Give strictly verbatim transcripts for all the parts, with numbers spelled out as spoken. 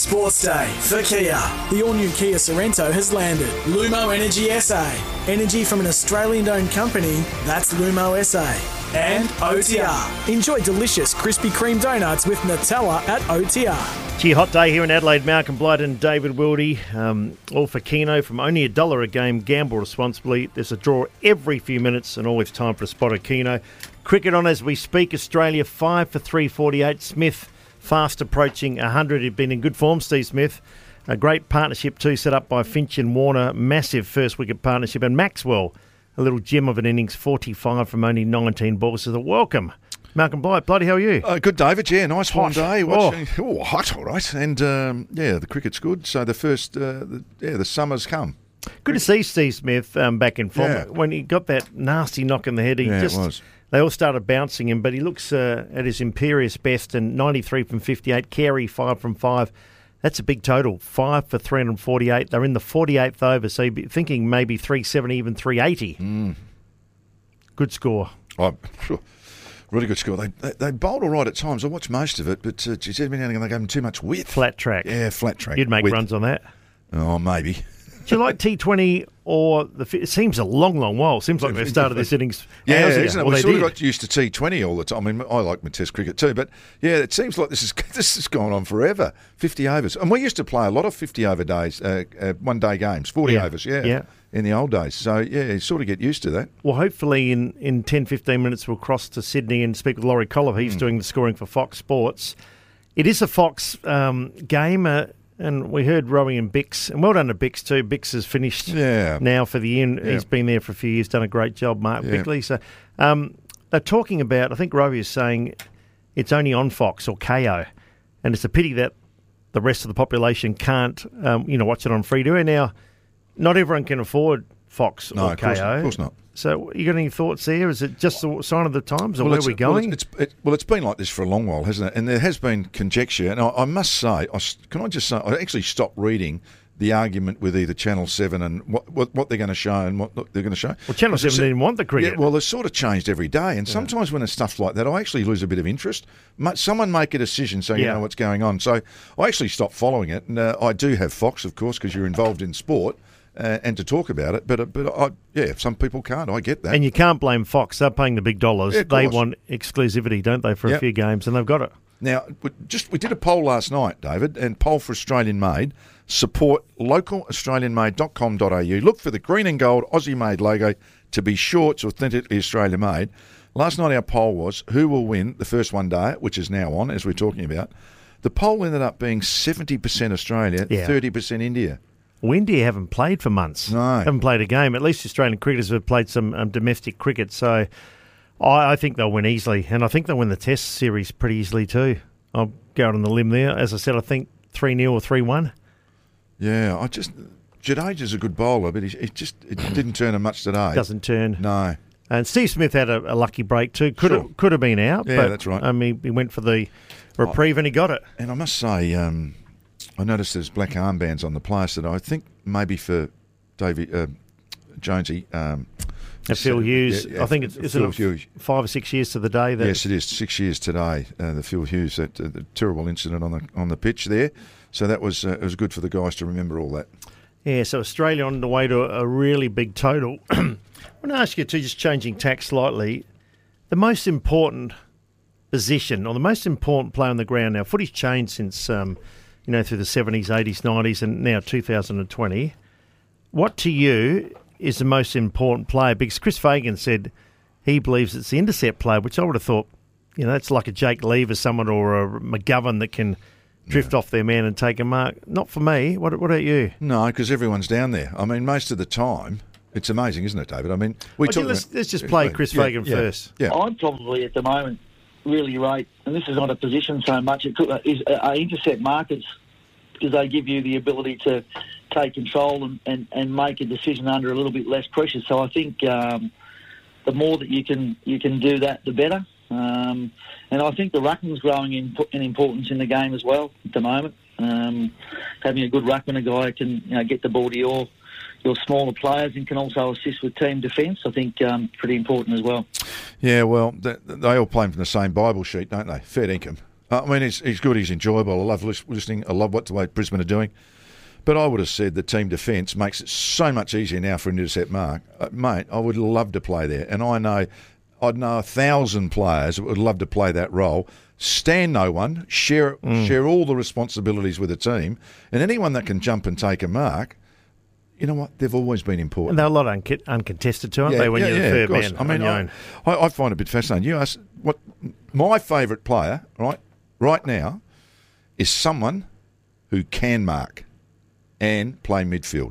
Sports Day for Kia. The all-new Kia Sorrento has landed. Lumo Energy S A. Energy from an Australian-owned company, that's Lumo S A. And O T R. Enjoy delicious Krispy Kreme donuts with Nutella at O T R. Gee, hot day here in Adelaide. Malcolm Blight and David Wildy, um, all for Keno from only a dollar a game. Gamble responsibly. There's a draw every few minutes and always time for a spot of Keno. Cricket on as we speak. Australia five for three forty-eight. Smith fast approaching one hundred. He'd been in good form, Steve Smith. A great partnership too set up by Finch and Warner. Massive first wicket partnership. And Maxwell, a little gem of an innings, forty-five from only nineteen balls. So welcome. Malcolm Blight, bloody, how are you? Uh, good, David. Yeah, nice warm day. Watching, Oh. oh, hot, all right. And um, yeah, the cricket's good. So the first, uh, the, yeah, the summer's come. Good to see Steve Smith um, back in form. Yeah. When he got that nasty knock in the head, he Yeah, it just was. they all started bouncing him, but he looks uh, at his imperious best. And ninety-three from fifty-eight. Carey five from five. That's a big total. Five for three hundred forty-eight. They're in the forty-eighth over, so you'd be thinking maybe three seventy, even three eighty. Mm. Good score. Oh, phew. Really good score. They, they they bowled all right at times. I watched most of it, but uh, geez, every now and again they gave them too much width. Flat track. Yeah, flat track. You'd make width. runs on that. Oh, maybe. Do you like T twenty or the? fi- It seems a long, long while. It seems like they've started this innings. Yeah, hours ago. isn't it? Well, we they sort of did. got used to T twenty all the time. I mean, I like my Test cricket too, but yeah, it seems like this is this has gone on forever. Fifty overs, and we used to play a lot of fifty over days, uh, uh, one day games, forty Yeah. overs. Yeah, Yeah. in the old days. So yeah, you sort of get used to that. Well, hopefully in, in ten, fifteen minutes we'll cross to Sydney and speak with Laurie Colliver. He's Hmm. doing the scoring for Fox Sports. It is a Fox um, game, uh, and we heard Rowie and Bix. And well done to Bix too. Bix has finished Yeah. now for the year. Yeah. He's been there for a few years, done a great job, Mark Yeah. Bickley. So um, they're talking about, I think Rowie is saying it's only on Fox or K O. And it's a pity that the rest of the population can't um, you know, watch it on free to air. Now, not everyone can afford Fox No, or of course, K O. not, of course not. So, you got any thoughts there? Is it just a sign of the times, or Well, where are it's- we going? Well, it's, it's, it, well, it's been like this for a long while, hasn't it? And there has been conjecture. And I, I must say, I s can I just say, I actually stopped reading the argument with either Channel seven and what, what, what they're going to show and what they're going to show. well, Channel Because seven it's- didn't want the cricket. Yeah, well, it's sort of changed every day. And sometimes when it's stuff like that, I actually lose a bit of interest. Ma- Someone make a decision so you Yeah. know what's going on. So I actually stopped following it. And uh, I do have Fox, of course, because you're involved in sport. Uh, and to talk about it, but uh, but I, yeah, some people can't. I get that. and you can't blame Fox. They're paying the big dollars. Yeah, of They course. want exclusivity, don't they, for a Yep. few games, and they've got it. Now, we just we did a poll last night, David, and poll for Australian Made. Support local australian made dot com dot a u. Look for the green and gold Aussie made logo to be sure it's authentically Australian made. Last night our poll was who will win the first one day, which is now on, as we're talking about. The poll ended up being seventy percent Australia, Yeah. thirty percent India. Well, India haven't played for months. No. Haven't played a game. At least Australian cricketers have played some um, domestic cricket, so I, I think they'll win easily. And I think they'll win the Test series pretty easily too. I'll go out on the limb there. As I said, I think three nil or three one. Yeah, I just Jadeja's a good bowler, but he, he just it didn't turn him much today. Doesn't turn. No. And Steve Smith had a, a lucky break too. Could Sure. have could have been out. Yeah, but, that's right. I mean, he went for the reprieve and he got it. And I must say, um, I noticed there's black armbands on the players that I think maybe for Davey uh, Jonesy. Um, And Phil Hughes, yeah, yeah, I think it's, it's Phil in Hughes. five or six years to the day. That, Yes, it is. Six years today. Uh, the Phil Hughes, that uh, the terrible incident on the on the pitch there. So that was uh, it was good for the guys to remember all that. Yeah, so Australia on the way to a, a really big total. I want to ask you too, just changing tack slightly, the most important position or the most important player on the ground now. Footy's changed since um, you know through the seventies, eighties, nineties, and now two thousand twenty. What to you is the most important player? Because Chris Fagan said he believes it's the intercept player, which I would have thought, you know, that's like a Jake Lever, someone, or a McGovern that can drift off their man and take a mark. Not for me. What, what about you? No, because everyone's down there. I mean, most of the time, it's amazing, isn't it, David? I mean, we Oh, talk yeah, let's- about- let's just play Chris Yeah, Fagan yeah, first. Yeah, I'm probably at the moment really rate, and this is not a position so much, it could, is uh, intercept markers because they give you the ability to take control and, and, and make a decision under a little bit less pressure. So I think um, the more that you can you can do that, the better. Um, and I think the ruckman's growing in, in importance in the game as well at the moment. Um, having a good ruckman, a guy who can you know, get the ball to your your smaller players and can also assist with team defence, I think um, pretty important as well. yeah. Well, they, they all play from the same Bible sheet, don't they? Fair dinkum. I mean, he's, he's good, he's enjoyable. I love lis- listening. I love what the way Brisbane are doing. But I would have said the team defence makes it so much easier now for an intercept mark. Uh, mate, I would love to play there. And I know, I'd know a thousand players that would love to play that role. Stand no one, share mm. share all the responsibilities with the team. And anyone that can jump and take a mark, you know what, they've always been important. And they're a lot un- uncontested too, aren't yeah, they, when yeah, you're yeah, the third man man I mean, on your I, own? I, I find it a bit fascinating. You ask what my favourite player, right, right now, is someone who can mark and play midfield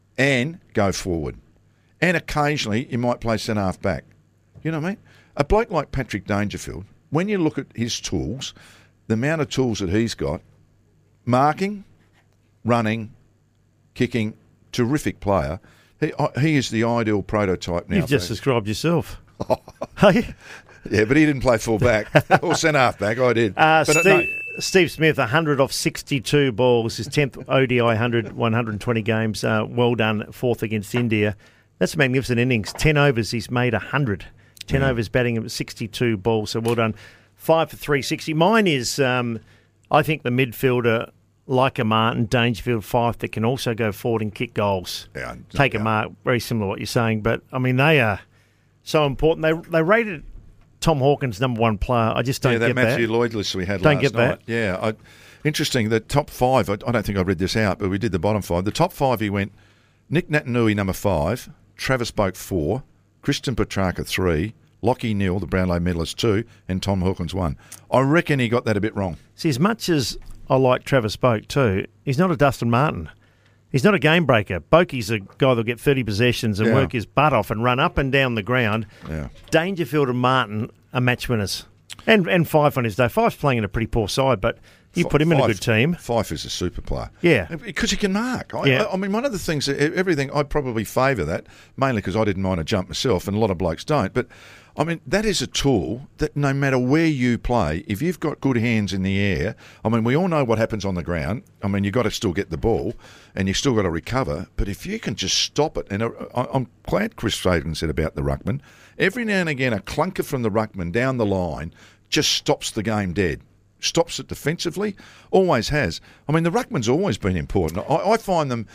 and go forward. And occasionally you might play centre half back. You know what I mean? A bloke like Patrick Dangerfield, when you look at his tools, the amount of tools that he's got, marking, running, kicking, terrific player. He, he is the ideal prototype now. You've just described yourself. Hey? Yeah, but he didn't play full back or centre half back. I did. Uh, but Steve, no. Steve Smith, one hundred off sixty-two balls, his tenth O D I one hundred, one hundred twenty games. Uh, well done, fourth against India. That's a magnificent innings. ten overs, he's made one hundred. ten yeah. overs batting at sixty-two balls, so well done. Five for three sixty. Mine is, um, I think, the midfielder like a Martin, Dangerfield, Fife, that can also go forward and kick goals. Yeah, Take yeah. a mark, very similar to what you're saying. But, I mean, they are so important. They they rated Tom Hawkins number one player. I just don't yeah, that get that. Matthew Lloyd list we had don't last get night. that. Yeah, I, interesting. The top five, I, I don't think I read this out, but we did the bottom five. The top five, he went Nick Natanui, number five, Travis Boak, four, Christian Petrarca, three, Lockie Neal, the Brownlow medalist, two, and Tom Hawkins, one. I reckon he got that a bit wrong. See, as much as I like Travis Boak too, he's not a Dustin Martin. He's not a game breaker. Boakey's a guy that'll get thirty possessions and Yeah. work his butt off and run up and down the ground. Yeah. Dangerfield and Martin are match winners. And and Fife on his day. Fife's playing in a pretty poor side, but you F- put him in a Fife- good team. Fife is a super player. Yeah. Because he can mark. I, Yeah. I, I mean, one of the things, everything, I probably favour that, mainly because I didn't mind a jump myself, and a lot of blokes don't. But, I mean, that is a tool that no matter where you play, if you've got good hands in the air, I mean, we all know what happens on the ground. I mean, you've got to still get the ball, and you've still got to recover. But if you can just stop it, and I, I'm glad Chris Fagan said about the ruckman, every now and again a clunker from the ruckman down the line just stops the game dead. Stops it defensively, always has. I mean, the ruckman's always been important. I, I find them,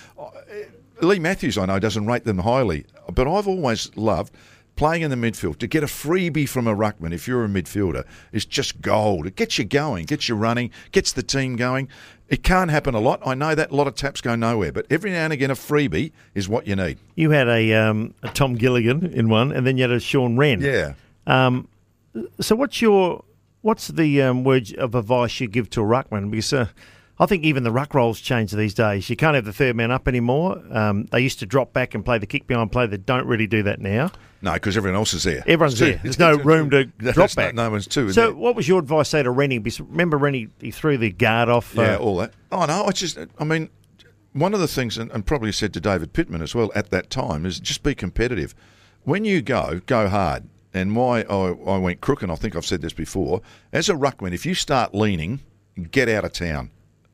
Lee Matthews, I know, doesn't rate them highly, but I've always loved playing in the midfield. To get a freebie from a ruckman, if you're a midfielder, is just gold. It gets you going, gets you running, gets the team going. It can't happen a lot. I know that a lot of taps go nowhere, but every now and again a freebie is what you need. You had a, um, a Tom Gilligan in one, and then you had a Sean Wren. Yeah. Um, so what's your... What's the um, word of advice you give to a ruckman? Because uh, I think even the ruck roles change these days. You can't have the third man up anymore. Um, they used to drop back and play the kick behind play. They don't really do that now. No, because everyone else is there. Everyone's there. There's no room to drop back. No, no one's two. So there. what was your advice, say, to Rennie? Because remember Rennie, he threw the guard off. Yeah, uh, all that. Oh, no, I just, I mean, one of the things, and, and probably said to David Pittman as well at that time, is just be competitive. When you go, go hard. And why I, I went crook, and I think I've said this before, as a ruckman, if you start leaning, get out of town.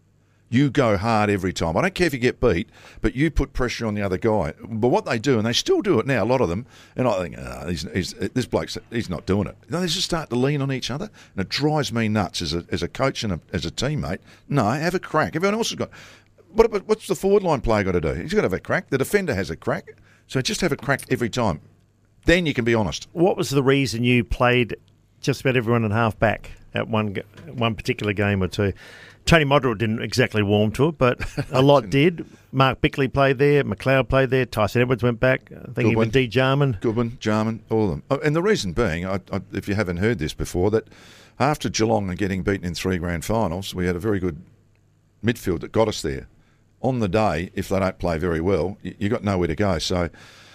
You go hard every time. I don't care if you get beat, but you put pressure on the other guy. But what they do, and they still do it now, a lot of them, and I think, oh, he's, he's, this bloke's he's not doing it. No, they just start to lean on each other, and it drives me nuts as a as a coach and a, as a teammate. No, have a crack. Everyone else has got... What, what's the forward line player got to do? He's got to have a crack. The defender has a crack. So just have a crack every time. Then you can be honest. What was the reason you played just about everyone at half back at one one particular game or two? Tony Modric didn't exactly warm to it, but a lot did. Mark Bickley played there. McLeod played there. Tyson Edwards went back. I think Goodwin. even D. Jarman. Goodwin, Jarman, all of them. Oh, and the reason being, I, I, if you haven't heard this before, that after Geelong and getting beaten in three grand finals, we had a very good midfield that got us there. On the day, if they don't play very well, you, you got nowhere to go. So...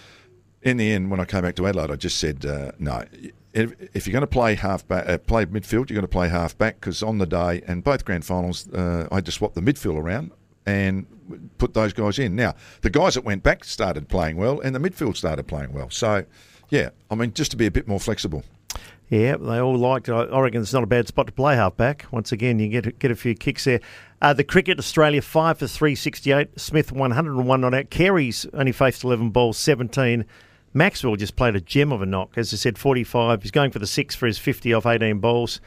in the end, when I came back to Adelaide, I just said, uh, no, if, if you're going to play half back, uh, play midfield, you're going to play half back, because on the day, and both grand finals, uh, I had to swap the midfield around and put those guys in. Now, the guys that went back started playing well, and the midfield started playing well. So, yeah, I mean, just to be a bit more flexible. Yeah, they all liked it. I reckon it's not a bad spot to play half-back. Once again, you get get a few kicks there. Uh, the cricket, Australia, five for three sixty-eight. Smith, one hundred one not out. Carey's only faced eleven balls, seventeen. Maxwell just played a gem of a knock. As I said, forty-five. He's going for the six for his fifty off eighteen balls.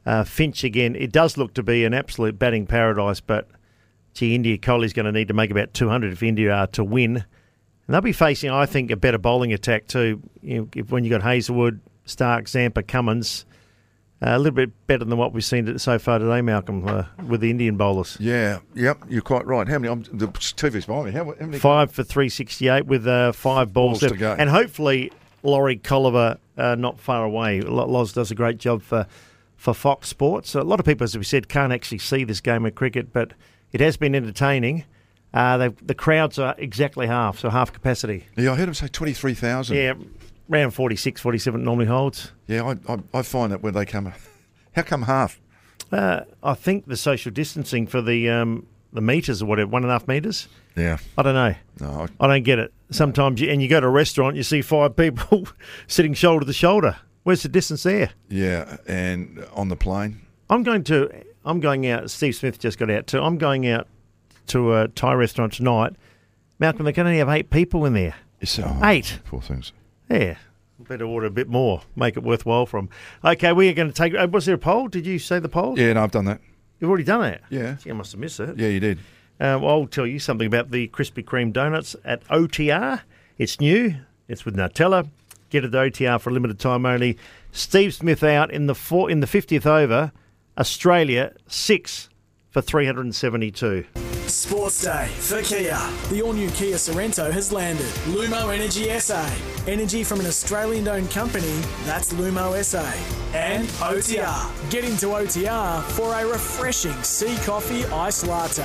Uh, Finch again, it does look to be an absolute batting paradise, but gee, India Kohli's going to need to make about two hundred if India are to win. And they'll be facing, I think, a better bowling attack too. You know, if, when you got Hazelwood, Stark, Zampa, Cummins, uh, a little bit better than what we've seen so far today, Malcolm, uh, with the Indian bowlers. Yeah, yep, you're quite right. How many? Um, the T V's behind me. How, how many? Five for three sixty-eight with uh, five balls, balls to go, and hopefully Laurie Colliver uh, not far away. Loz does a great job for. For Fox Sports. A lot of people, as we said, can't actually see this game of cricket, but it has been entertaining. Uh, the crowds are exactly half, so half capacity. Yeah, I heard him say twenty-three thousand. Yeah, around forty-six, forty-seven normally holds. Yeah, I, I, I find that when they come... How come half? Uh, I think the social distancing for the um, the metres or whatever, one and a half metres. Yeah. I don't know. No, I, I don't get it. Sometimes, you, and you go to a restaurant, you see five people sitting shoulder to shoulder. Where's the distance there? Yeah, and on the plane? I'm going to. I'm going out. Steve Smith just got out too. I'm going out to a Thai restaurant tonight. Malcolm, they can only have eight people in there. So, oh, eight. Poor things. Yeah. Better order a bit more. Make it worthwhile for them. Okay, we are going to take. Uh, was there a poll? Did you say the poll? Yeah, no, I've done that. You've already done it. Yeah. Gee, I must have missed it. Yeah, you did. Uh, well, I'll tell you something about the Krispy Kreme donuts at O T R. It's new. It's with Nutella. Get it at O T R for a limited time only. Steve Smith out in the four, in the fiftieth over. Australia six for three hundred seventy-two. Sports Day for Kia. The all-new Kia Sorrento has landed. Lumo Energy S A. Energy from an Australian-owned company. That's Lumo S A. And O T R. Get into O T R for a refreshing sea coffee iced latte.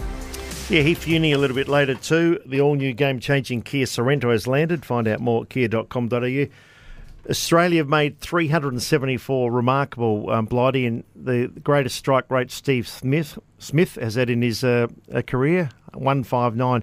Yeah, Heath Uni a little bit later too. The all-new game-changing Kia Sorrento has landed. Find out more at kia dot com dot a u. Australia have made three hundred seventy-four remarkable, um, Blighty, and the greatest strike rate Steve Smith Smith has had in his uh, career, one fifty-nine.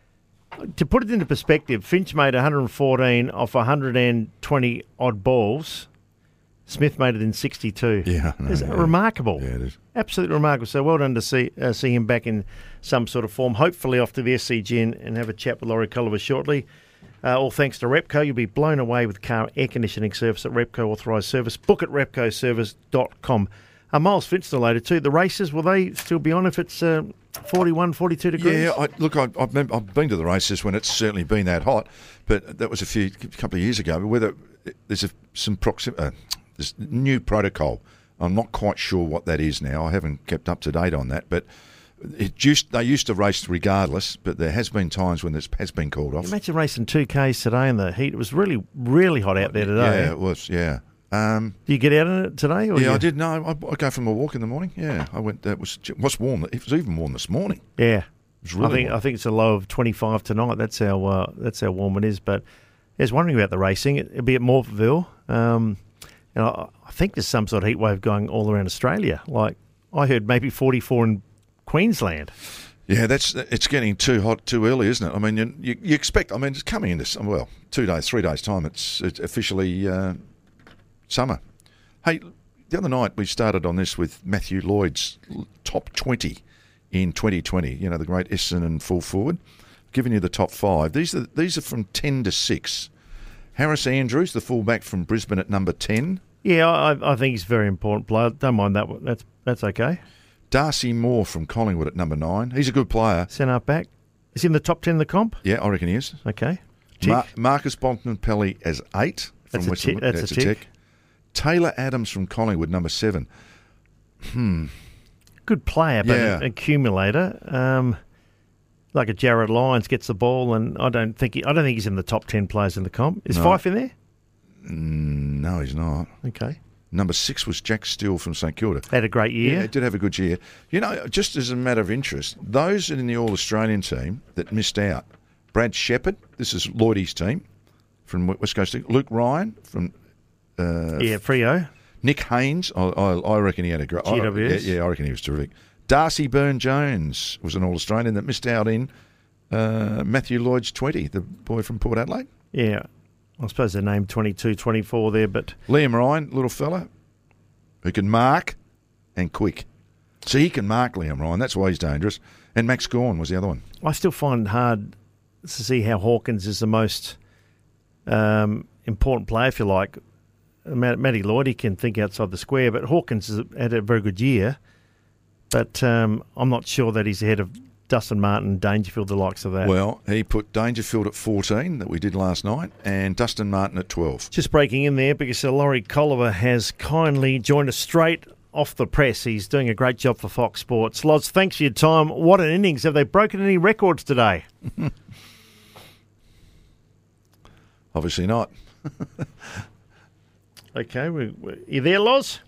To put it into perspective, Finch made one hundred fourteen off one hundred twenty odd balls. Smith made it in sixty-two. Yeah, no, it's yeah. remarkable. Yeah, it is. Absolutely remarkable. So well done to see uh, see him back in some sort of form. Hopefully off to the S C G and, and have a chat with Laurie Colliver shortly. Uh, all thanks to Repco. You'll be blown away with car air conditioning service at Repco Authorised Service. Book at repco service dot com. Uh, Miles Finch related too. The races, will they still be on if it's uh, forty-one, forty-two degrees? Yeah, I, look, I, I've, been, I've been to the races when it's certainly been that hot, but that was a few couple of years ago. But whether there's a, some proxim, uh, this new protocol, I'm not quite sure what that is now. I haven't kept up to date on that, but it used they used to race regardless. But there has been times when this has been called off. Imagine racing two Ks today in the heat. It was really, really hot out there today. Yeah, it was. Yeah. Um, Do you get out in it today? Or yeah, you... I did. No, I, I go for my walk in the morning. Yeah, I went. It was it was warm. It was even warm this morning. Yeah, it was really I think warm. I think it's a low of twenty-five tonight. That's how uh, that's how warm it is. But I was wondering about the racing. It, it'll be at Morpheville. Um, and I, I think there's some sort of heat wave going all around Australia. Like I heard maybe forty-four in Queensland. Yeah, that's it's getting too hot too early, isn't it? I mean, you, you, you expect. I mean, it's coming into well, two days, three days time. It's it's officially uh, summer. Hey, the other night we started on this with Matthew Lloyd's top twenty in twenty twenty. You know, the great Essendon full forward. Giving you the top five. These are these are from ten to six. Harris Andrews, the fullback from Brisbane, at number ten. Yeah, I, I think he's a very important player. Don't mind that. That's that's okay. Darcy Moore from Collingwood at number nine. He's a good player. Centre back. Is he in the top ten of the comp? Yeah, I reckon he is. Okay. Tick. Mar- Marcus Bontempelli as eight from That's a Western. tick- that's that's a a tick. tick. Taylor Adams from Collingwood, number seven. Hmm. Good player, but Yeah. an accumulator. Um, like a Jared Lyons gets the ball, and I don't think he, I don't think he's in the top ten players in the comp. Is No. Fife in there? Mm, no, he's not. Okay. Number six was Jack Steele from St Kilda. Had a great Yeah, year. he did have a good year. You know, just as a matter of interest, those in the All-Australian team that missed out, Brad Shepherd, this is Lloydie's team from West Coast, Luke Ryan from uh, Yeah, Freo. Nick Haynes, I, I, I reckon he had a great... G W S. Yeah, yeah, I reckon he was terrific. Darcy Byrne-Jones was an All-Australian that missed out in uh, Matthew Lloyd's twenty, the boy from Port Adelaide. Yeah. I suppose they're named twenty-two, twenty-four there, but Liam Ryan, little fella, who can mark and quick. So he can mark, Liam Ryan. That's why he's dangerous. And Max Gawn was the other one. I still find it hard to see how Hawkins is the most um, important player, if you like, Matt, Matty Lloyd, he can think outside the square, but Hawkins has had a very good year. But um, I'm not sure that he's ahead of Dustin Martin, Dangerfield, the likes of that. Well, he put Dangerfield at fourteen, that we did last night, and Dustin Martin at twelve. Just breaking in there because uh, Laurie Colliver has kindly joined us straight off the press. He's doing a great job for Fox Sports. Loz, thanks for your time. What an innings. Have they broken any records today? Obviously not. Okay, we, we, you there, Loz?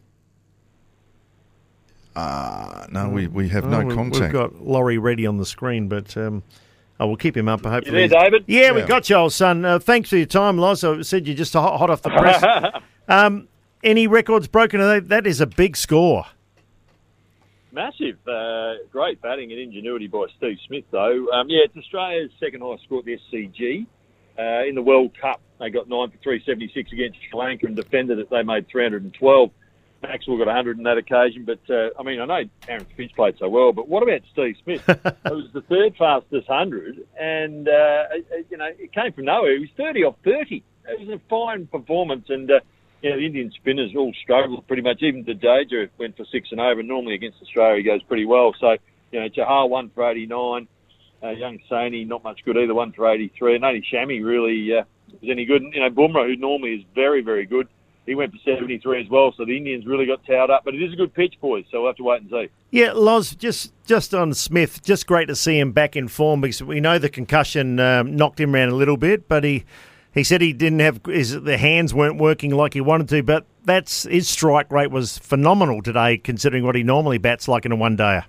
Uh, no, we, we have Oh, no we, contact. We've got Laurie ready on the screen, but um, I will keep him up. Hopefully, You there, David? Yeah, Yeah. we got you, old son. Uh, thanks for your time, Loz. I said you're just hot, hot off the press. um, any records broken? That is a big score. Massive. Uh, great batting and ingenuity by Steve Smith, though. Um, yeah, it's Australia's second highest score at the S C G. Uh, in the World Cup, they got nine for three seventy-six against Sri Lanka and defended it. They made three hundred twelve. Maxwell got one hundred on that occasion, but uh, I mean, I know Aaron Finch played so well, but what about Steve Smith? It was the third fastest hundred, and uh, you know, it came from nowhere. He was thirty off thirty. It was a fine performance, and uh, you know, the Indian spinners all struggled pretty much. Even Jadeja went for six and over, and normally against Australia he goes pretty well. So you know, Chahal one for eighty-nine, uh, young Saini not much good either, one for eighty-three, and only Shami really uh, was any good. And, you know, Bumrah, who normally is very very good, he went for seventy-three as well, so the Indians really got towed up. But it is a good pitch, boys, so we'll have to wait and see. Yeah, Loz, just just on Smith, just great to see him back in form because we know the concussion um, knocked him around a little bit, but he he said he didn't have his the hands weren't working like he wanted to, but that's his strike rate was phenomenal today considering what he normally bats like in a one-dayer.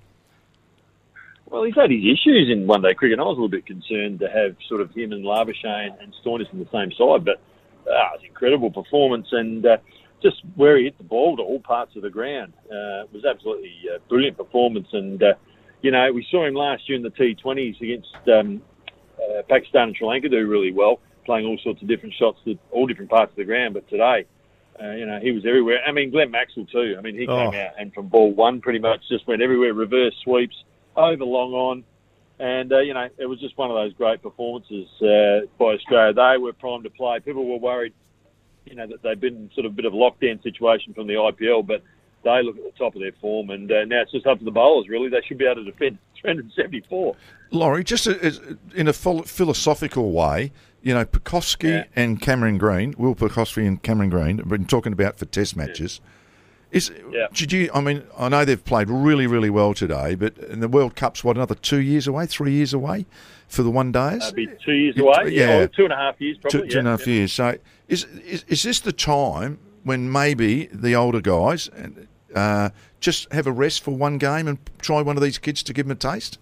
Well, he's had his issues in one-day cricket. I was a little bit concerned to have sort of him and Labuschagne and Stoinis in the same side, but ah, it's an incredible performance, and uh, just where he hit the ball to all parts of the ground uh, was absolutely uh, brilliant performance. And uh, you know, we saw him last year in the T twenties against um, uh, Pakistan and Sri Lanka do really well, playing all sorts of different shots to all different parts of the ground. But today, uh, you know, he was everywhere. I mean, Glenn Maxwell too. I mean, he Oh. came out and from ball one pretty much just went everywhere, reverse sweeps, over long on. And, uh, you know, it was just one of those great performances uh, by Australia. They were primed to play. People were worried, you know, that they'd been in sort of a bit of a lockdown situation from the I P L, but they look at the top of their form, and uh, now it's just up to the bowlers, really. They should be able to defend three hundred seventy-four. Laurie, just a, as- in a phil- philosophical way, you know, Pekowski Yeah. and Cameron Green, Will Pekowski and Cameron Green, have been talking about for test matches. Is Yeah. Did you? I mean, I know they've played really, really well today, but and the World Cup's what, another two years away, three years away for the one days. That'd be two years away. Yeah. Oh, two and a half years, probably. two, two and a yeah. half years. So, is, is is this the time when maybe the older guys uh, just have a rest for one game and try one of these kids to give them a taste?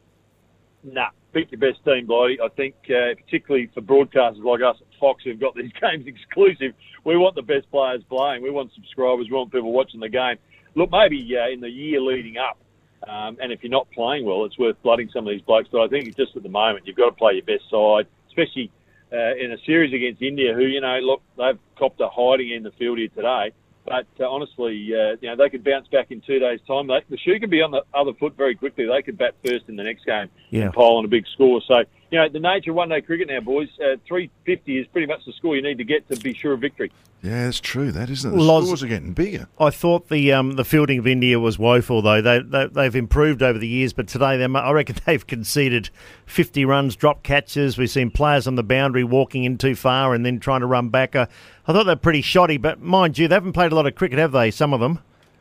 Nah, pick your best team, Blighty. I think, uh, particularly for broadcasters like us at Fox who've got these games exclusive, we want the best players playing. We want subscribers. We want people watching the game. Look, maybe uh, in the year leading up, um, and if you're not playing well, it's worth blooding some of these blokes. But I think just at the moment, you've got to play your best side, especially uh, in a series against India, who, you know, look, they've copped a hiding in the field here today. But uh, honestly, uh, you know, they could bounce back in two days' time. They, the shoe could be on the other foot very quickly. They could bat first in the next game Yeah. and pile on a big score. So, you know, the nature of one-day cricket now, boys, uh, three fifty is pretty much the score you need to get to be sure of victory. Yeah, that's true. That isn't it. The Loz- scores are getting bigger. I thought the um, the fielding of India was woeful, though. They, they, they've improved over the years, but today they, I reckon they've conceded fifty runs, drop catches. We've seen players on the boundary walking in too far and then trying to run back. Uh, I thought they're pretty shoddy, but mind you, they haven't played a lot of cricket, have they, some of them?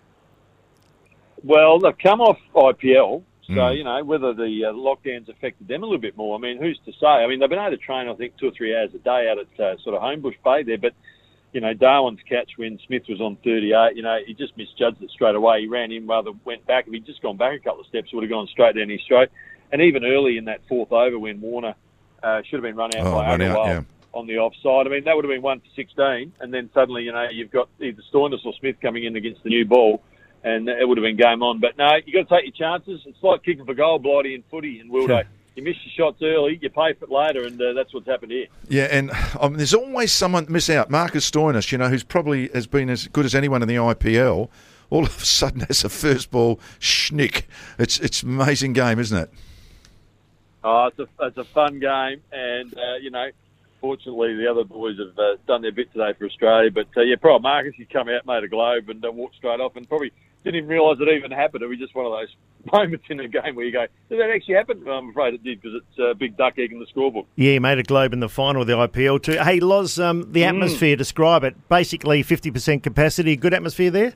Well, they've come off I P L, so, Mm. you know, whether the uh, lockdowns affected them a little bit more, I mean, who's to say? I mean, they've been able to train, I think, two or three hours a day out at uh, sort of Homebush Bay there, but, you know, Darwin's catch when Smith was on thirty-eight, you know, he just misjudged it straight away. He ran in rather went back. If he'd just gone back a couple of steps, he would have gone straight down his straight. And even early in that fourth over when Warner uh, should have been run out Oh, by run out, Agarwal yeah. on the offside. I mean, that would have been one for sixteen, and then suddenly, you know, you've got either Stoinis or Smith coming in against the new ball, and it would have been game on. But no, you've got to take your chances. It's like kicking for goal, Blighty, in footy and Wildo. Sure. You miss your shots early, you pay for it later, and uh, that's what's happened here. Yeah, and um, there's always someone miss out. Marcus Stoinis, you know, who's probably has been as good as anyone in the I P L, all of a sudden has a first ball schnick. It's it's an amazing game, isn't it? Oh, it's a, it's a fun game, and, uh, you know, unfortunately, the other boys have uh, done their bit today for Australia. But, uh, yeah, Prime Marcus, he come out, made a globe and uh, walked straight off and probably didn't even realise it even happened. It was just one of those moments in the game where you go, did that actually happen? Well, I'm afraid it did because it's a big duck egg in the scorebook. Yeah, he made a globe in the final of the I P L too. Hey, Loz, um, the atmosphere, mm. describe it. Basically fifty percent capacity. Good atmosphere there?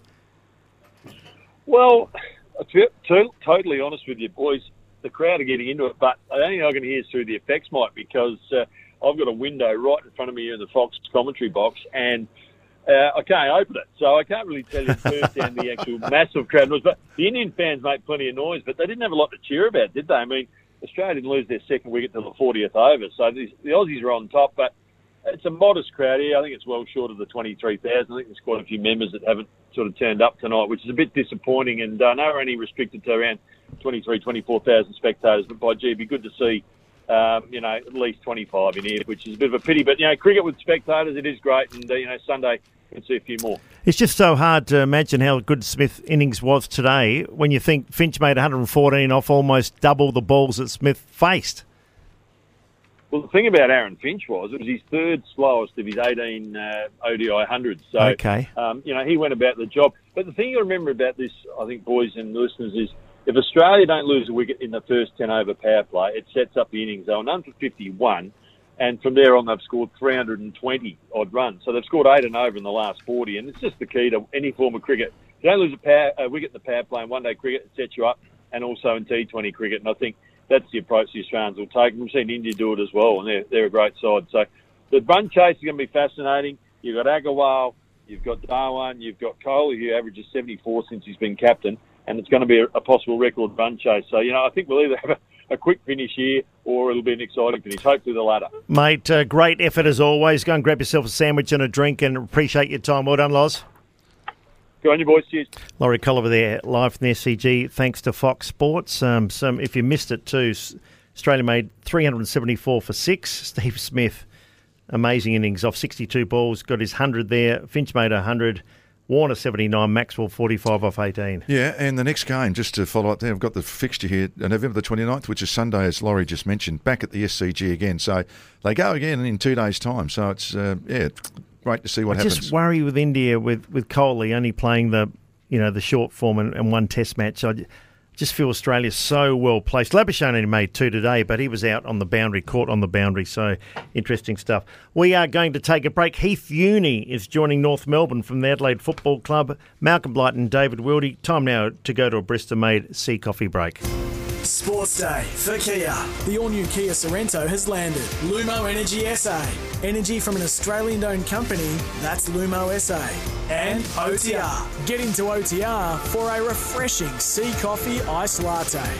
Well, to be totally honest with you, boys, the crowd are getting into it, but the only thing I can hear is through the effects, Mike, because uh, I've got a window right in front of me here in the Fox commentary box, and uh, I can't open it, so I can't really tell you firsthand the actual massive crowd noise. But the Indian fans make plenty of noise, but they didn't have a lot to cheer about, did they? I mean, Australia didn't lose their second wicket till the fortieth over, so the, the Aussies are on top, but it's a modest crowd here. I think it's well short of the twenty-three thousand. I think there's quite a few members that haven't sort of turned up tonight, which is a bit disappointing, and uh, no, we're only restricted to around twenty-three, twenty-four thousand spectators, but by gee, it'd be good to see, um, you know, at least twenty-five in here, which is a bit of a pity. But, you know, cricket with spectators, it is great, and, uh, you know, Sunday we can see a few more. It's just so hard to imagine how good Smith innings was today when you think Finch made one hundred fourteen off almost double the balls that Smith faced. Well, the thing about Aaron Finch was it was his third slowest of his eighteen uh, O D I hundreds. So, okay. um, you know, he went about the job. But the thing you remember about this, I think, boys and listeners, is if Australia don't lose a wicket in the first ten over power play, it sets up the innings. They were none for fifty-one, and from there on they've scored three hundred twenty odd runs. So they've scored eight and over in the last forty, and it's just the key to any form of cricket. If you don't lose a, power, a wicket in the power play in one-day cricket, it sets you up, and also in T twenty cricket. And I think that's the approach the Australians will take. We've seen India do it as well, and they're, they're a great side. So the run chase is going to be fascinating. You've got Agarwal, you've got Dhawan, you've got Kohli, who averages seventy-four since he's been captain, and it's going to be a, a possible record run chase. So, you know, I think we'll either have a, a quick finish here or it'll be an exciting finish, hopefully the latter. Mate, uh, great effort as always. Go and grab yourself a sandwich and a drink, and appreciate your time. Well done, Loz. Go on, you boys. Cheers. Laurie Colliver there, live from the S C G, thanks to Fox Sports. Um, some, if you missed it too, Australia made three hundred seventy-four for six. Steve Smith, amazing innings off sixty-two balls, got his one hundred there. Finch made one hundred. Warner seventy-nine, Maxwell forty-five off eighteen. Yeah, and the next game, just to follow up there, I've got the fixture here, November the twenty-ninth, which is Sunday, as Laurie just mentioned, back at the S C G again. So they go again in two days' time. So it's, uh, yeah, great to see what I happens. Just worry with India, with, with Kohli only playing the, you know, the short form and, and one test match. I just feel Australia's so well placed. Labuschagne only made two today, but he was out on the boundary, caught on the boundary. So interesting stuff. We are going to take a break. Heath Uni is joining North Melbourne from the Adelaide Football Club. Malcolm Blight and David Wildy. Time now to go to a Bristol-made Sea Coffee break. Sports Day for Kia. The all-new Kia Sorrento has landed. Lumo Energy S A. Energy from an Australian-owned company, that's Lumo S A. And O T R. Get into O T R for a refreshing Sea Coffee Ice Latte.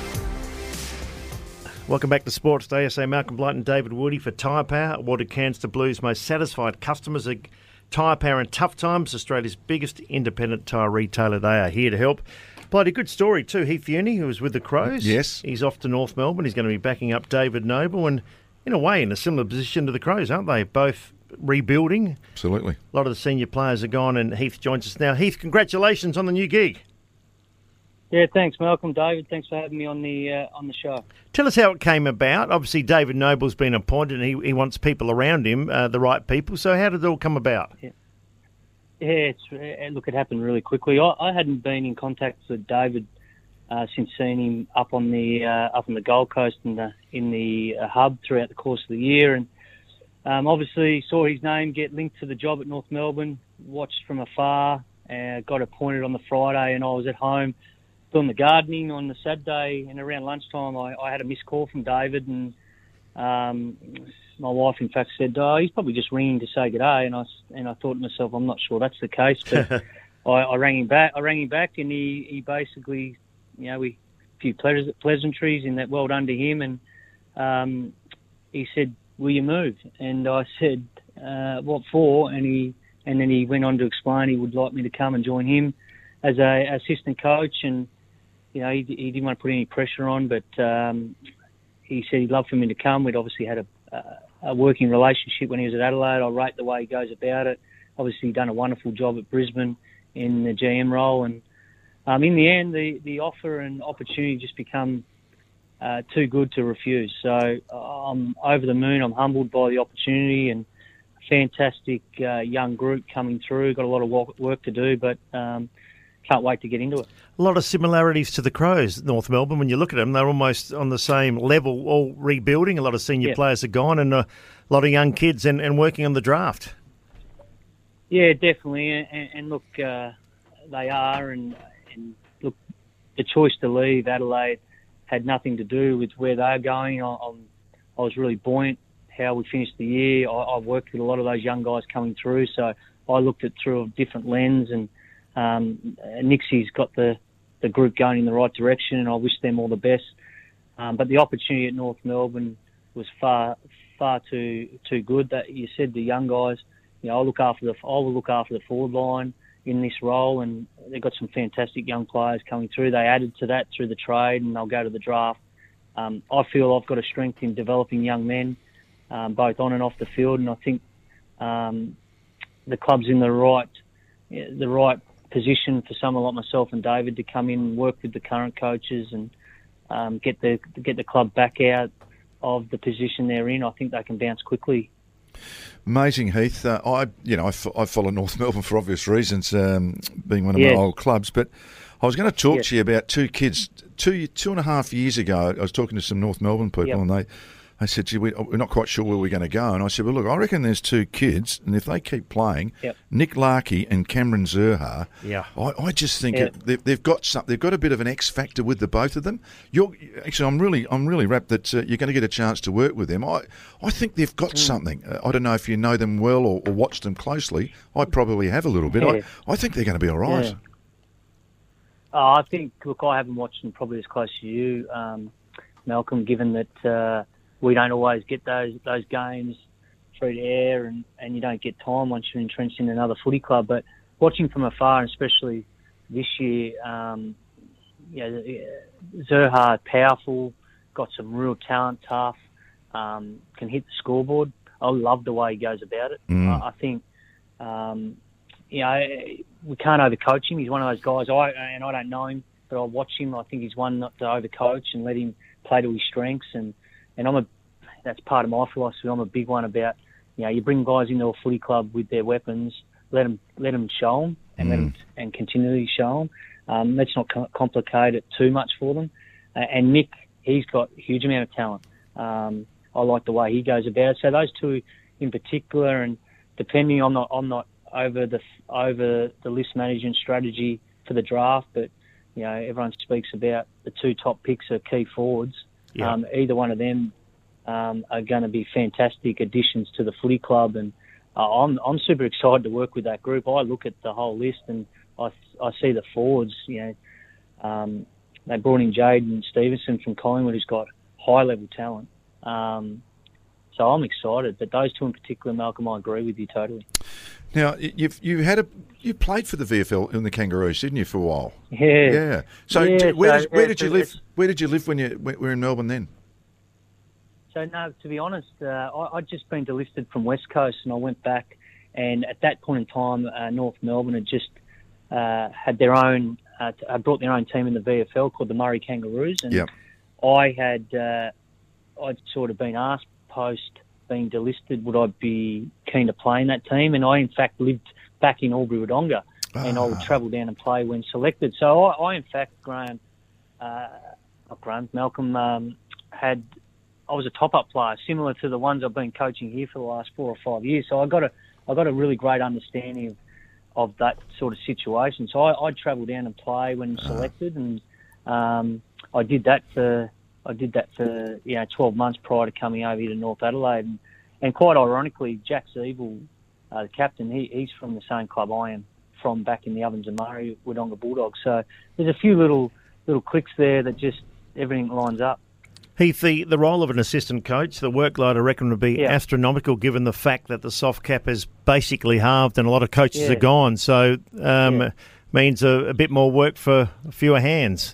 Welcome back to Sports Day. I say Malcolm Blight and David Woody for Tyre Power. Awarded Cairns to Blues most satisfied customers. Tyre Power in tough times. Australia's biggest independent tyre retailer. They are here to help. Played a good story too. Heath Uni, who was with the Crows. Yes. He's off to North Melbourne. He's going to be backing up David Noble, and in a way in a similar position to the Crows, aren't they? Both rebuilding. Absolutely. A lot of the senior players are gone, and Heath joins us now. Heath, congratulations on the new gig. Yeah, thanks, Malcolm. David, thanks for having me on the uh, on the show. Tell us how it came about. Obviously, David Noble's been appointed, and he, he wants people around him, uh, the right people. So how did it all come about? Yeah. Yeah, it's, uh, look, it happened really quickly. I, I hadn't been in contact with David uh, since seeing him up on the uh, up on the Gold Coast in the in the uh, hub throughout the course of the year, and um, obviously saw his name get linked to the job at North Melbourne. Watched from afar, uh, got appointed on the Friday, and I was at home doing the gardening on the Saturday, and around lunchtime, I, I had a missed call from David, and um, my wife, in fact, said, "Oh, he's probably just ringing to say good day." And I and I thought to myself, I'm not sure that's the case, but I, I rang him back. I rang him back, and he, he basically, you know, we a few pleas- pleasantries in that. Well done to him, and um, he said, "Will you move?" And I said, uh, "What for?" And he and then he went on to explain he would like me to come and join him as a assistant coach, and you know, he, he didn't want to put any pressure on, but um, he said he'd love for me to come. We'd obviously had a Uh, a working relationship when he was at Adelaide. I rate the way he goes about it. Obviously done a wonderful job at Brisbane in the G M role, and um, in the end the, the offer and opportunity just become uh, too good to refuse. So I'm over the moon. I'm humbled by the opportunity and fantastic uh, young group coming through. Got a lot of work, work to do, but um, can't wait to get into it. A lot of similarities to the Crows, North Melbourne. When you look at them, they're almost on the same level, all rebuilding. A lot of senior Yeah. players are gone and a lot of young kids and, and working on the draft. Yeah, definitely. And, and look, uh, they are. And, and look, the choice to leave Adelaide had nothing to do with where they're going. I, I'm, I was really buoyant how we finished the year. I, I've worked with a lot of those young guys coming through, so I looked at it through a different lens. And um, Nixie's got the, the group going in the right direction, and I wish them all the best. Um, but the opportunity at North Melbourne was far, far too too good. That you said the young guys. You know, I'll look after the I will look after the forward line in this role, and they've got some fantastic young players coming through. They added to that through the trade, and they'll go to the draft. Um, I feel I've got a strength in developing young men, um, both on and off the field, and I think um, the club's in the right the right position for someone like myself and David to come in and work with the current coaches and um, get the get the club back out of the position they're in. I think they can bounce quickly. Amazing, Heath. Uh, I, you know, I, f- I follow North Melbourne for obvious reasons, um, being one of Yes. my old clubs. But I was going to talk Yes. to you about two kids. Two two and a half years ago, I was talking to some North Melbourne people, Yep. and they, they said, "Gee, we, we're not quite sure where we're going to go." And I said, "Well, look, I reckon there's two kids, and if they keep playing, Yep. Nick Larkey and Cameron Zerha, Yeah. I, I just think Yeah. it, they've, they've got some, they've got a bit of an X factor with the both of them. You're actually, I'm really, I'm really rapt that uh, you're going to get a chance to work with them. I, I think they've got Mm. something. Uh, I don't know if you know them well or, or watch them closely. I probably have a little bit. Yeah. I, I think they're going to be all right. Yeah. Oh, I think, look, I haven't watched them probably as close as you, um, Malcolm, given that uh, we don't always get those those games through the air and, and you don't get time once you're entrenched in another footy club. But watching from afar, and especially this year, um, you know, Zerha, powerful, got some real talent, tough, um, can hit the scoreboard. I love the way he goes about it. Mm. I, I think... Um, You know, we can't overcoach him. He's one of those guys. I and I don't know him, but I watch him. I think he's one not to overcoach and let him play to his strengths. And, and I'm a that's part of my philosophy. I'm a big one about, you know, you bring guys into a footy club with their weapons, let them let them show them and Mm. let them and continually show them. Um, let's not co- complicate it too much for them. Uh, and Nick, he's got a huge amount of talent. Um, I like the way he goes about it. So those two in particular, and depending, I'm not I'm not. over the over the list management strategy for the draft, but you know everyone speaks about the two top picks are key forwards. Yeah. Um, either one of them um, are going to be fantastic additions to the footy club, and uh, I'm I'm super excited to work with that group. I look at the whole list and I I see the forwards. You know, um, they brought in Jaden Stevenson from Collingwood, who's got high level talent. Um, So I'm excited, but those two in particular, Malcolm, I agree with you totally. Now you've you had a you played for the V F L in the Kangaroos, didn't you, for a while? Yeah. Yeah. So Yeah, d- where so, did, where yeah, did you so live? it's- Where did you live when you when, were in Melbourne then? So no, to be honest, uh, I, I'd just been delisted from West Coast, and I went back, and at that point in time, uh, North Melbourne had just uh, had their own, uh, t- had brought their own team in the V F L called the Murray Kangaroos, and Yep. I had, uh, I'd sort of been asked post being delisted, would I be keen to play in that team? And I, in fact, lived back in Albury-Wodonga, and I would Ah. travel down and play when selected. So I, I in fact, Graham, uh, not Graham, Malcolm, um, had, I was a top-up player, similar to the ones I've been coaching here for the last four or five years. So I got a, I got a really great understanding of, of that sort of situation. So I, I'd travel down and play when selected, and um, I did that for. I did that for you know twelve months prior to coming over here to North Adelaide, and, and quite ironically, Jack Siebel, uh, the captain, he, he's from the same club I am from, back in the Ovens and Murray, Wodonga Bulldogs. So there's a few little little clicks there that just everything lines up. Heath, the, the role of an assistant coach, the workload I reckon would be Yeah. astronomical given the fact that the soft cap is basically halved and a lot of coaches Yeah. are gone. So um, Yeah. means a, a bit more work for fewer hands.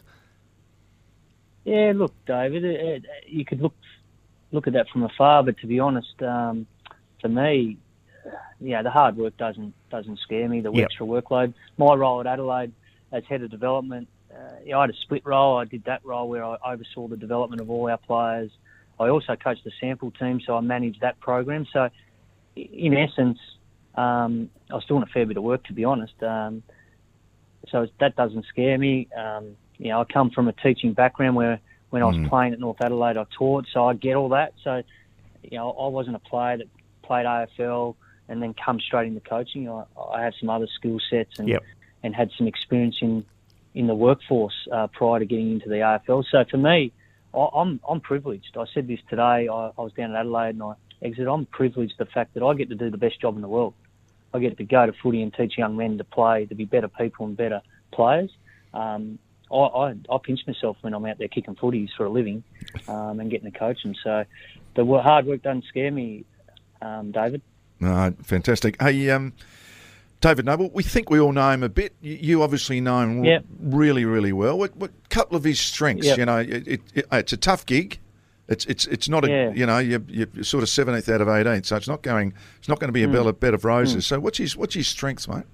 Yeah, look, David, it, it, you could look look at that from afar, but to be honest, um, for me, yeah, the hard work doesn't doesn't scare me. The Yep. extra workload. My role at Adelaide as head of development uh, yeah, I had a split role. I did that role where I oversaw the development of all our players. I also coached the sample team, so I managed that program. So, in essence, um, I was doing a fair bit of work, to be honest. Um, so that doesn't scare me. Um, you know, I come from a teaching background where when I was Mm. playing at North Adelaide, I taught, so I get all that. So, you know, I wasn't a player that played A F L and then come straight into coaching. I, I have some other skill sets and Yep. and had some experience in, in the workforce uh, prior to getting into the A F L. So for me, I, I'm I'm privileged. I said this today. I, I was down at Adelaide and I exited. I'm privileged the fact that I get to do the best job in the world. I get to go to footy and teach young men to play, to be better people and better players. Um, I, I, I pinch myself when I'm out there kicking footies for a living um, and getting to coach them. So the wo- hard work doesn't scare me, um, David. No, fantastic. Hey, um, David Noble, we think we all know him a bit. You, you obviously know him Yep. really, really well. What, what couple of his strengths? Yep. You know, it, it, it, it's a tough gig. It's it's it's not a Yeah. you know you're, you're sort of seventeenth out of eighteen, so it's not going it's not going to be a bed, of, bed of roses. So what's his what's his strengths, mate?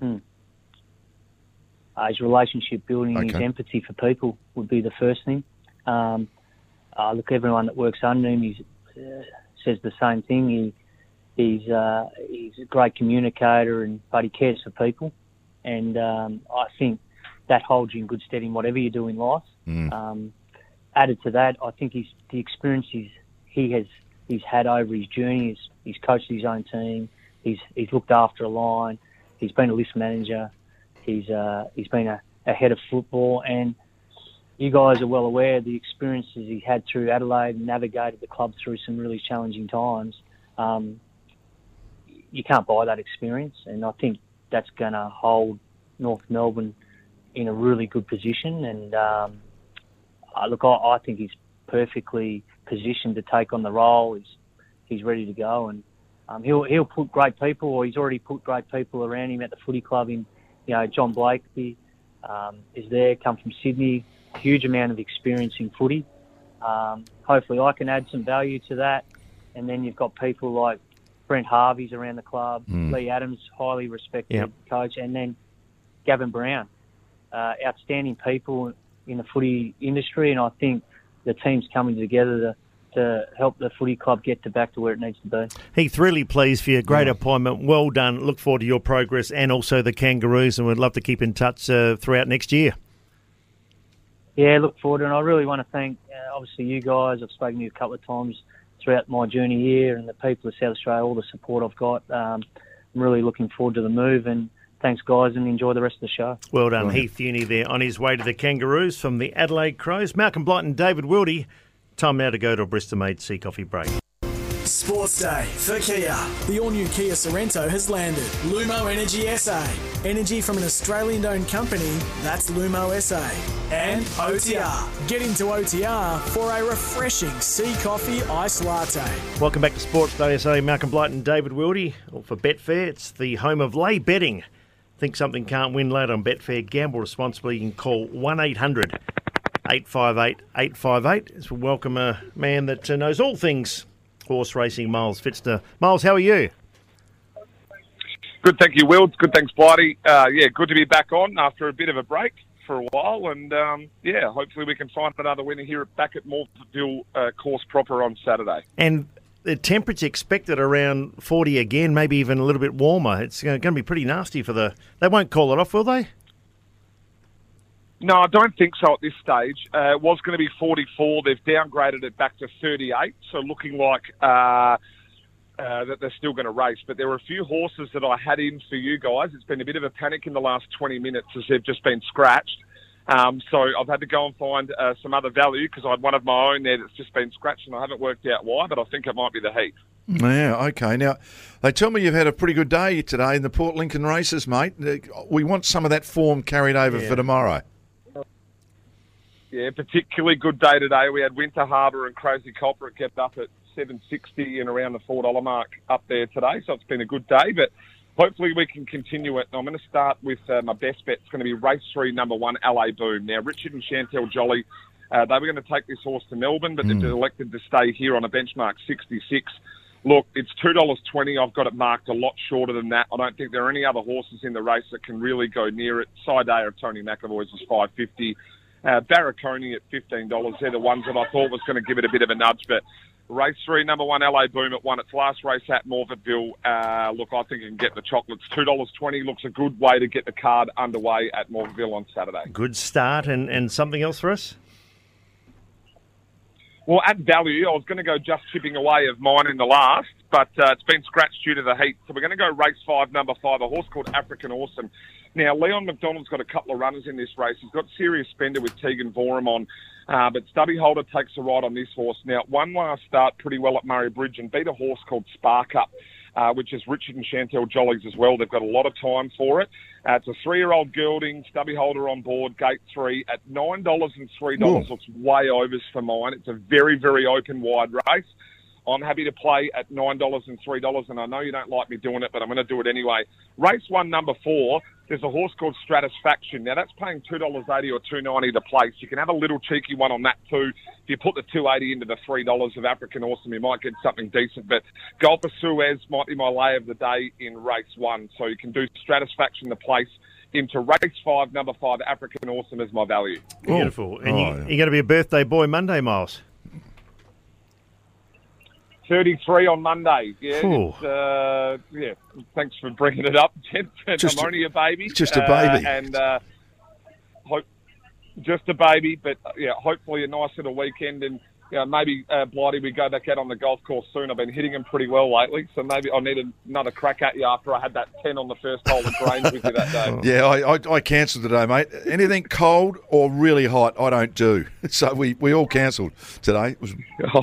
Uh, his relationship building, his Okay. empathy for people would be the first thing. Um, uh, look, everyone that works under him he's, uh, says the same thing. He he's uh, he's a great communicator, and but he cares for people, and um, I think that holds you in good stead in whatever you do in life. Mm. Um, added to that, I think he's the experiences he has he's had over his journey. He's, he's coached his own team. He's he's looked after a line. He's been a list manager. He's uh, he's been a, a head of football, and you guys are well aware of the experiences he had through Adelaide and navigated the club through some really challenging times. Um, you can't buy that experience, and I think that's going to hold North Melbourne in a really good position. And um, uh, look, I, I think he's perfectly positioned to take on the role. He's he's ready to go, and um, he'll he'll put great people, or he's already put great people around him at the footy club. In you know, John Blakeby um, is there, come from Sydney, huge amount of experience in footy. Um, hopefully, I can add some value to that, and then you've got people like Brent Harvey's around the club, Mm. Lee Adams, highly respected Yep. coach, and then Gavin Brown, uh, outstanding people in the footy industry, and I think the team's coming together to, to help the footy club get to back to where it needs to be. Heath, really pleased for you. Great appointment. Well done. Look forward to your progress and also the Kangaroos, and we'd love to keep in touch uh, throughout next year. Yeah, look forward, and I really want to thank, uh, obviously, you guys. I've spoken to you a couple of times throughout my journey here, and the people of South Australia, all the support I've got. Um, I'm really looking forward to the move, and thanks, guys, and enjoy the rest of the show. Well done, Heath Uni there on his way to the Kangaroos from the Adelaide Crows. Malcolm Blight and David Wildy. Time now to go to a Bristol-made Sea Coffee break. Sports Day for Kia. The all-new Kia Sorrento has landed. Lumo Energy S A. Energy from an Australian-owned company, that's Lumo S A. And O T R. Get into O T R for a refreshing Sea Coffee Ice Latte. Welcome back to Sports Day S A. Malcolm Blight and David Wildy. All for Betfair. It's the home of lay betting. Think something can't win later on Betfair. Gamble responsibly. You can call one eight hundred eight five eight eight five eight. As we welcome a man that uh, knows all things horse racing, Miles Fitzner. Miles, how are you? Good, thank you, Will. Good, thanks, Blighty. Uh, yeah, good to be back on after a bit of a break for a while. And, um, yeah, hopefully we can find another winner here back at Morpheville uh, Course Proper on Saturday. And the temperature expected around forty again, maybe even a little bit warmer. It's going to be pretty nasty for the... They won't call it off, will they? No, I don't think so at this stage. Uh, it was going to be forty-four. They've downgraded it back to thirty-eight, so looking like uh, uh, that they're still going to race. But there were a few horses that I had in for you guys. It's been a bit of a panic in the last twenty minutes as they've just been scratched. Um, so I've had to go and find uh, some other value because I had one of my own there that's just been scratched, and I haven't worked out why, but I think it might be the heat. Yeah, okay. Now, they tell me you've had a pretty good day today in the Port Lincoln races, mate. We want some of that form carried over Yeah. for tomorrow. Yeah, particularly good day today. We had Winter Harbour and Crazy Culprit kept up at seven sixty and around the four dollar mark up there today. So it's been a good day, but hopefully we can continue it. And I'm going to start with uh, my best bet. It's going to be race three, number one, L A Boom. Now, Richard and Chantel Jolly, uh, they were going to take this horse to Melbourne, but Mm. they've elected to stay here on a benchmark sixty-six. Look, it's two dollars twenty. I've got it marked a lot shorter than that. I don't think there are any other horses in the race that can really go near it. Side A of Tony McAvoy's was five fifty. Uh, Barraconii at fifteen dollars. They're the ones that I thought was going to give it a bit of a nudge. But race three, number one, L A Boom at won its last race at Morphettville. Uh, look, I think you can get the chocolates. two dollars twenty looks a good way to get the card underway at Morphettville on Saturday. Good start. And, and something else for us? Well, at value, I was going to go just chipping away of mine in the last, but uh, it's been scratched due to the heat. So we're going to go race five, number five, a horse called African Awesome. Now, Leon McDonald's got a couple of runners in this race. He's got Serious Spender with Tegan Vorum on, uh, but Stubby Holder takes a ride on this horse. Now, one last start pretty well at Murray Bridge and beat a horse called Spark Up, uh, which is Richard and Chantel Jollies as well. They've got a lot of time for it. Uh, it's a three-year-old gelding, Stubby Holder on board, gate three, at nine dollars and three dollars. Ooh. Looks way overs for mine. It's a very, very open, wide race. I'm happy to play at nine dollars and three dollars, and I know you don't like me doing it, but I'm going to do it anyway. Race one, number four, there's a horse called Stratisfaction. Now, that's paying two dollars eighty or two dollars ninety to place. You can have a little cheeky one on that too. If you put the two dollars eighty into the three dollars of African Awesome, you might get something decent. But Golfer Suez might be my lay of the day in race one. So you can do Stratisfaction to place into race five, number five, African Awesome as my value. Beautiful. And Oh, you, yeah. you're going to be a birthday boy Monday, Miles. thirty-three on Monday. Yeah, Ooh. it's, uh, yeah. Thanks for bringing it up, gents. Just I'm a- only a baby. just a Uh, baby. and uh, hope just a baby, but uh, yeah, hopefully a nice little weekend. And you know, maybe uh, Blighty, we go back out on the golf course soon. I've been hitting them pretty well lately, so maybe I need another crack at you after I had that ten on the first hole of Grange with you that day. Yeah, I, I, I cancelled today, mate. Anything cold or really hot, I don't do. So we, we all cancelled today. It was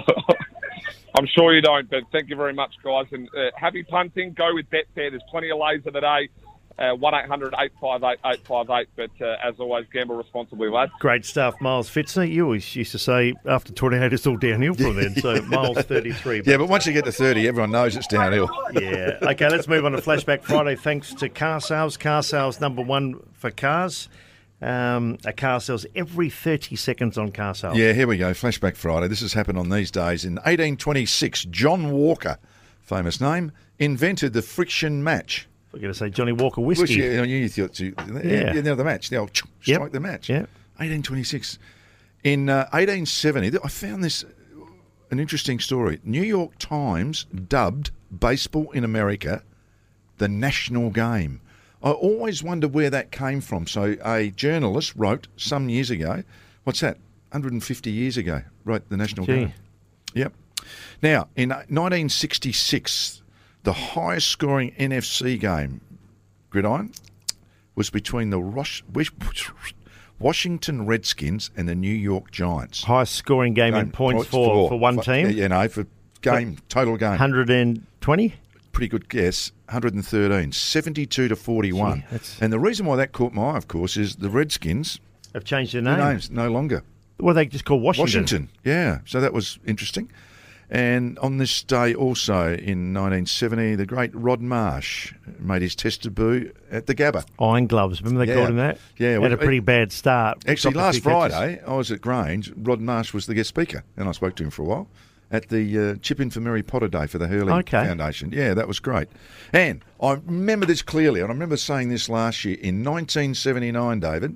I'm sure you don't, but thank you very much, guys. And uh, happy punting. Go with Betfair. There's plenty of lays of the day. Uh, one eight hundred eight five eight eight five eight. But uh, as always, gamble responsibly, lads. Great stuff, Miles Fitzner. You always used to say after twenty-eight it's all downhill from then. So Miles thirty-three. yeah, but once you get to thirty, everyone knows it's downhill. Yeah. Okay, let's move on to Flashback Friday. Thanks to Car Sales. Car Sales number one for cars. Um, a car sells every thirty seconds on Car Sales. Yeah, here we go. Flashback Friday. This has happened on these days. In eighteen twenty-six, John Walker, famous name, invented the friction match. We're going to say Johnny Walker Which, whiskey. you know, you thought you, yeah. you know, the match. The old strike Yep. the match. Yeah. eighteen twenty-six. In uh, eighteen seventy, I found this an interesting story. New York Times dubbed baseball in America the national game. I always wondered where that came from. So a journalist wrote some years ago, what's that, one hundred fifty years ago, wrote the national Gee. game. Yep. Now, in nineteen sixty-six, the highest scoring N F C game, Gridiron, was between the Rosh- Washington Redskins and the New York Giants. Highest scoring game in Game, points for, for one For- team. Yeah, no, for game, total game. one hundred twenty? Pretty good guess. one hundred thirteen, seventy-two to forty-one. Gee, that's- And the reason why that caught my eye, of course, is the Redskins, Have changed their their name. names no longer. Well, they just call Washington. Washington, yeah. So that was interesting. And on this day also in nineteen seventy, the great Rod Marsh made his test debut at the Gabba. Iron Gloves. Remember they Yeah. called him that? Yeah, Had well, a pretty bad start. Actually, Dropped a last few catches. Friday, I was at Grange. Rod Marsh was the guest speaker, and I spoke to him for a while at the uh, Chip In for Mary Potter Day for the Hurley Okay. Foundation. Yeah, that was great. And I remember this clearly, and I remember saying this last year. In nineteen seventy-nine, David,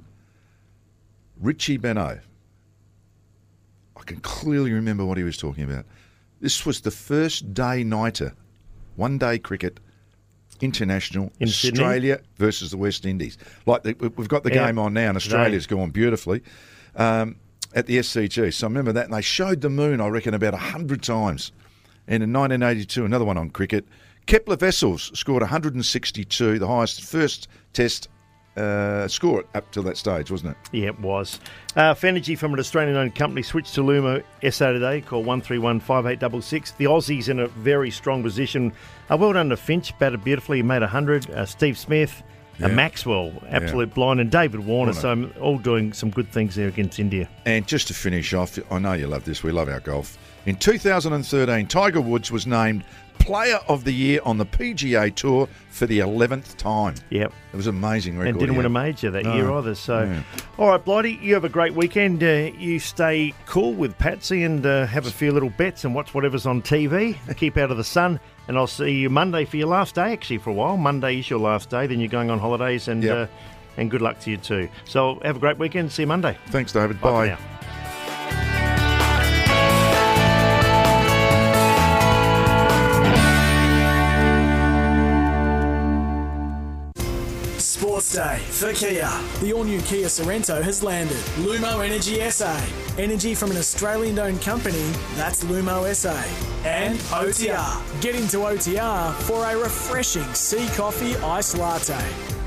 Richie Benaud, I can clearly remember what he was talking about. This was the first day-nighter, one-day cricket, international, In Sydney? Australia versus the West Indies. Like the, we've got the Yeah. game on now, and Australia's gone beautifully um, at the S C G. So I remember that, and they showed the moon, I reckon, about a hundred times. And in nineteen eighty-two, another one on cricket, Kepler Vessels scored one hundred sixty-two, the highest first Test uh, score up till that stage, wasn't it? Yeah, it was. Uh, Fenergy from an Australian-owned company switched to Lumo S A today. Call one three one, five eight six six. The Aussies in a very strong position. Uh, well done to Finch, batted beautifully. He made one hundred. Uh, Steve Smith, Yeah. uh, Maxwell, absolute blind, and David Warner. Warner. So um, all doing some good things there against India. And just to finish off, I know you love this. We love our golf. In two thousand thirteen, Tiger Woods was named Player of the Year on the P G A Tour for the eleventh time. Yep. It was an amazing record. And didn't he win a had. major that No. year either. So, Yeah. all right, Blighty, you have a great weekend. Uh, you stay cool with Patsy and uh, have a few little bets and watch whatever's on T V. Keep out of the sun. And I'll see you Monday for your last day, actually, for a while. Monday is your last day. Then you're going on holidays. And Yep. uh, and good luck to you too. So have a great weekend. See you Monday. Thanks, David. Bye. Bye. For now. Sports Day for Kia. The all-new Kia Sorrento has landed. Lumo Energy S A. Energy from an Australian-owned company, that's Lumo S A. And O T R. Get into O T R for a refreshing sea coffee iced latte.